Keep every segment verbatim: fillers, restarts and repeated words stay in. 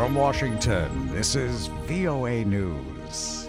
From Washington, this is V O A News.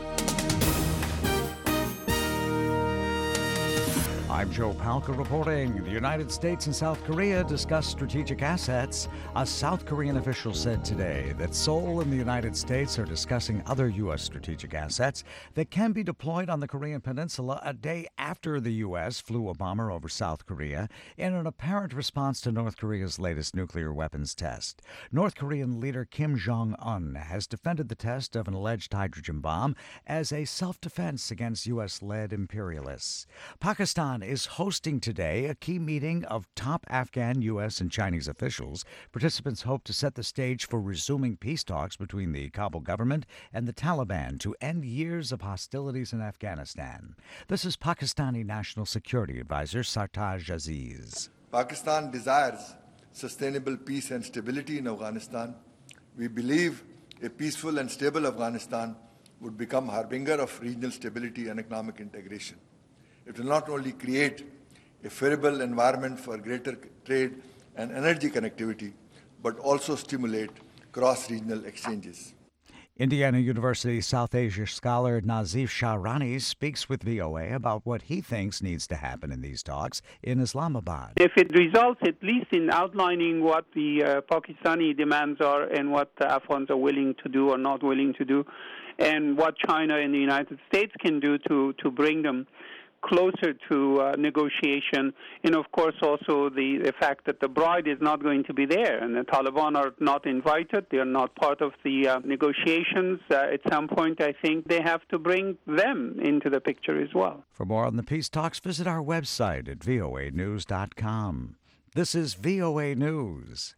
I'm Joe Palca reporting. The United States and South Korea discuss strategic assets. A South Korean official said today that Seoul and the United States are discussing other U S strategic assets that can be deployed on the Korean Peninsula a day after the U S flew a bomber over South Korea in an apparent response to North Korea's latest nuclear weapons test. North Korean leader Kim Jong-un has defended the test of an alleged hydrogen bomb as a self-defense against U S-led imperialists. Pakistan is hosting today a key meeting of top Afghan, U S, and Chinese officials. Participants hope to set the stage for resuming peace talks between the Kabul government and the Taliban to end years of hostilities in Afghanistan. This is Pakistani National Security Advisor Sartaj Aziz. Pakistan desires sustainable peace and stability in Afghanistan. We believe a peaceful and stable Afghanistan would become harbinger of regional stability and economic integration. It will not only create a favorable environment for greater trade and energy connectivity, but also stimulate cross-regional exchanges. Indiana University South Asia scholar Nazif Shahrani speaks with V O A about what he thinks needs to happen in these talks in Islamabad. If it results at least in outlining what the uh, Pakistani demands are and what the Afghans are willing to do or not willing to do, and what China and the United States can do to, to bring them closer to uh, negotiation, and of course also the, the fact that the bride is not going to be there and the Taliban are not invited, they are not part of the uh, negotiations. Uh, at some point I think they have to bring them into the picture as well. For more on the peace talks, visit our website at V O A news dot com. This is V O A News.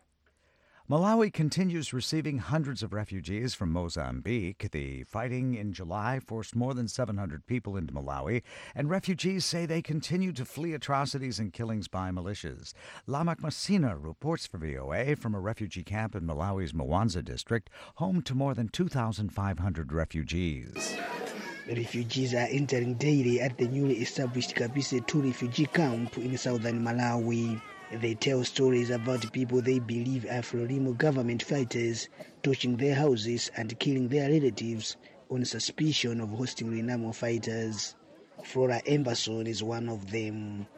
Malawi continues receiving hundreds of refugees from Mozambique. The fighting in July forced more than seven hundred people into Malawi, and refugees say they continue to flee atrocities and killings by militias. Lamak Masina reports for V O A from a refugee camp in Malawi's Mwanza district, home to more than two thousand five hundred refugees. Refugees are entering daily at the newly established Kabise two refugee camp in southern Malawi. They tell stories about people they believe are Frelimo government fighters torching their houses and killing their relatives on suspicion of hosting Renamo fighters. Flora Emberson is one of them.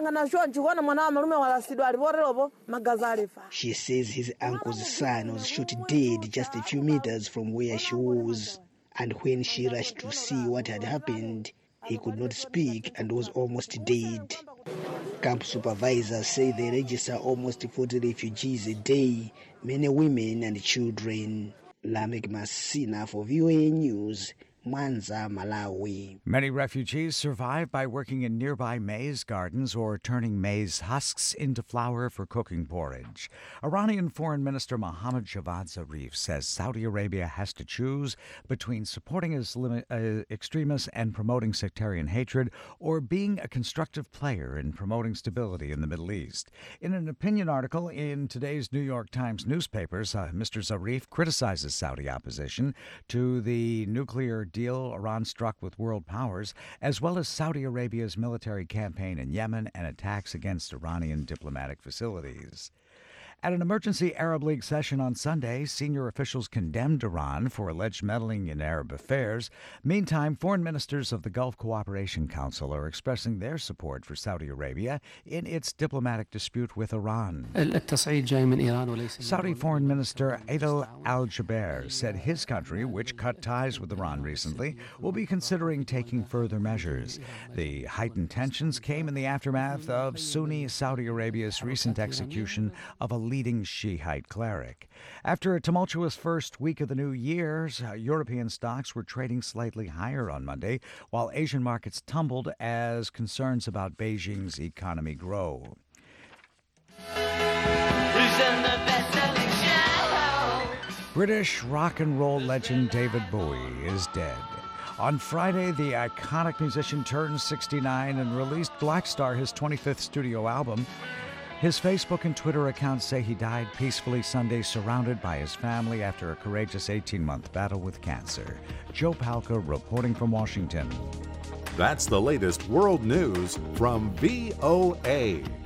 She says his uncle's son was shot dead just a few meters from where she was, and when she rushed to see what had happened, he could not speak and was almost dead. Camp supervisors say they register almost forty refugees a day, many women and children. Lamek Masina for V O A News, Mwanza, Malawi. Many refugees survive by working in nearby maize gardens or turning maize husks into flour for cooking porridge. Iranian Foreign Minister Mohammad Javad Zarif says Saudi Arabia has to choose between supporting Islam- uh, extremists and promoting sectarian hatred, or being a constructive player in promoting stability in the Middle East. In an opinion article in today's New York Times newspapers, uh, Mister Zarif criticizes Saudi opposition to the nuclear deal Iran struck with world powers, as well as Saudi Arabia's military campaign in Yemen and attacks against Iranian diplomatic facilities. At an emergency Arab League session on Sunday, senior officials condemned Iran for alleged meddling in Arab affairs. Meantime, foreign ministers of the Gulf Cooperation Council are expressing their support for Saudi Arabia in its diplomatic dispute with Iran. Saudi Foreign Minister Adel Al-Jubeir said his country, which cut ties with Iran recently, will be considering taking further measures. The heightened tensions came in the aftermath of Sunni Saudi Arabia's recent execution of a leading Shiite cleric. After a tumultuous first week of the new year, uh, European stocks were trading slightly higher on Monday, while Asian markets tumbled as concerns about Beijing's economy grow. British rock and roll legend David Bowie is dead. On Friday, the iconic musician turned sixty-nine and released Black Star, his twenty-fifth studio album. His Facebook and Twitter accounts say he died peacefully Sunday, surrounded by his family after a courageous eighteen-month battle with cancer. Joe Palca reporting from Washington. That's the latest world news from V O A.